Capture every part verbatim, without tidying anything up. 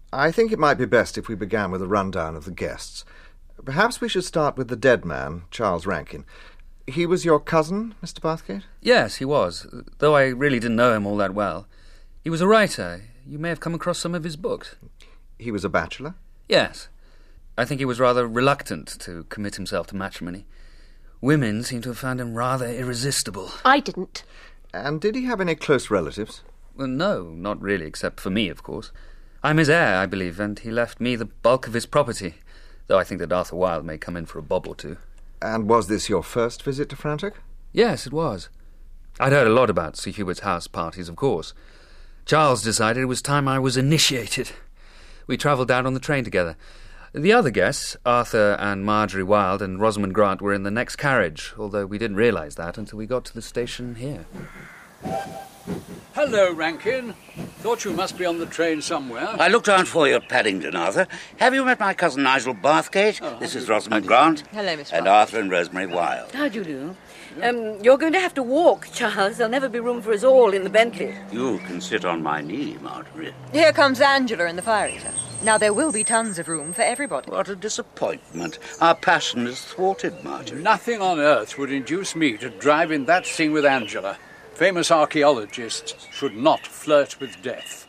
I think it might be best if we began with a rundown of the guests. Perhaps we should start with the dead man, Charles Rankin. He was your cousin, Mister Bathgate? Yes, he was, though I really didn't know him all that well. He was a writer. You may have come across some of his books. He was a bachelor? Yes. I think he was rather reluctant to commit himself to matrimony. Women seem to have found him rather irresistible. I didn't. And did he have any close relatives? Well, no, not really, except for me, of course. I'm his heir, I believe, and he left me the bulk of his property, though I think that Arthur Wilde may come in for a bob or two. And was this your first visit to Frantic? Yes, it was. I'd heard a lot about Sir Hubert's house parties, of course. Charles decided it was time I was initiated. We travelled down on the train together. The other guests, Arthur and Marjorie Wilde and Rosamond Grant, were in the next carriage, although we didn't realise that until we got to the station here. Hello, Rankin. Thought you must be on the train somewhere. I looked out for you at Paddington, Arthur. Have you met my cousin Nigel Bathgate? Oh, this is Rosamond Grant. Hello, Miss And Grant. Arthur and Rosemary Wilde. How do you do? Um, you're going to have to walk, Charles. There'll never be room for us all in the Bentley. You can sit on my knee, Marjorie. Here comes Angela in the fire eater. Now, there will be tons of room for everybody. What a disappointment. Our passion is thwarted, Marjorie. Nothing on earth would induce me to drive in that scene with Angela. Famous archaeologists should not flirt with death.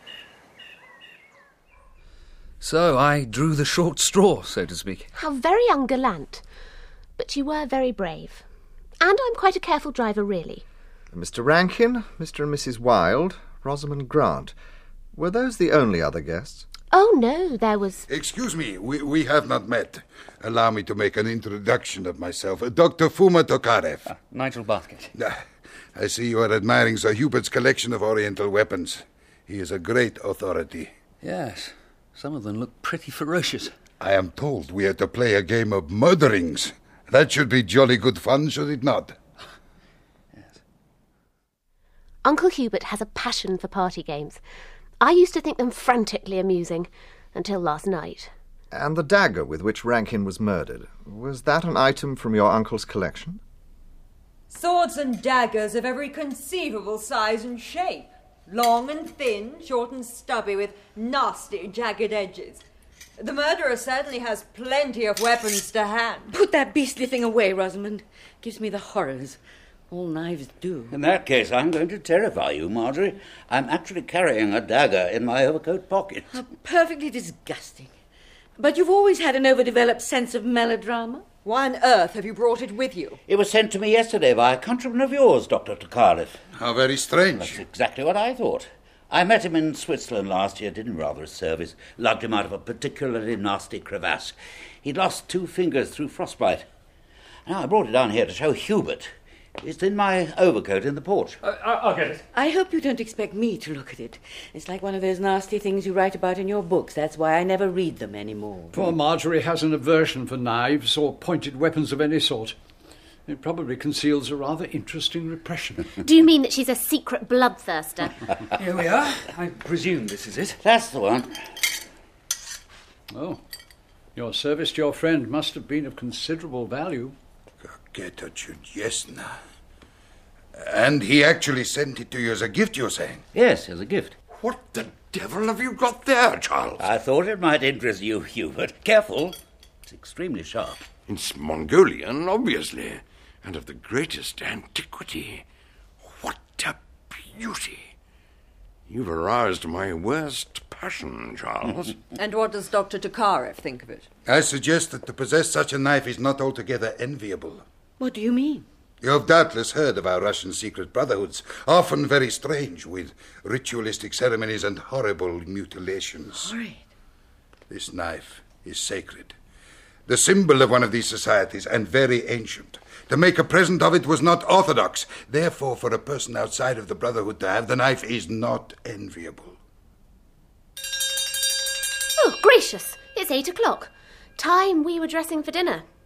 So I drew the short straw, so to speak. How very ungallant. But you were very brave. And I'm quite a careful driver, really. Mister Rankin, Mister and Missus Wilde, Rosamond Grant. Were those the only other guests? Oh, no, there was... Excuse me, we, we have not met. Allow me to make an introduction of myself. Doctor Fuma Tokarev. Ah, Nigel Bathgate. Ah, I see you are admiring Sir Hubert's collection of Oriental weapons. He is a great authority. Yes, some of them look pretty ferocious. I am told we are to play a game of murderings. That should be jolly good fun, should it not? Yes. Uncle Hubert has a passion for party games. I used to think them frantically amusing, until last night. And the dagger with which Rankin was murdered, was that an item from your uncle's collection? Swords and daggers of every conceivable size and shape. Long and thin, short and stubby, with nasty, jagged edges. The murderer certainly has plenty of weapons to hand. Put that beastly thing away, Rosamond. Gives me the horrors. All knives do. In that case, I'm going to terrify you, Marjorie. I'm actually carrying a dagger in my overcoat pocket. How perfectly disgusting. But you've always had an overdeveloped sense of melodrama. Why on earth have you brought it with you? It was sent to me yesterday by a countryman of yours, Doctor Tokarev. How very strange. That's exactly what I thought. I met him in Switzerland last year, did him rather a service, lugged him out of a particularly nasty crevasse. He'd lost two fingers through frostbite. Now, I brought it down here to show Hubert. It's in my overcoat in the porch. Uh, I'll get it. I hope you don't expect me to look at it. It's like one of those nasty things you write about in your books. That's why I never read them anymore. Poor Marjorie has an aversion for knives or pointed weapons of any sort. It probably conceals a rather interesting repression. Do you mean that she's a secret bloodthirster? Here we are. I presume this is it. That's the one. Oh, your service to your friend must have been of considerable value. Get a chudesna. And he actually sent it to you as a gift, you're saying? Yes, as a gift. What the devil have you got there, Charles? I thought it might interest you, Hubert. Careful. It's extremely sharp. It's Mongolian, obviously, and of the greatest antiquity. What a beauty! You've aroused my worst passion, Charles. And what does Doctor Tokarev think of it? I suggest that to possess such a knife is not altogether enviable. What do you mean? You have doubtless heard of our Russian secret brotherhoods, often very strange, with ritualistic ceremonies and horrible mutilations. Horrid. This knife is sacred, the symbol of one of these societies, and very ancient. To make a present of it was not orthodox. Therefore, for a person outside of the Brotherhood to have the knife is not enviable. Oh, gracious! It's eight o'clock. Time we were dressing for dinner.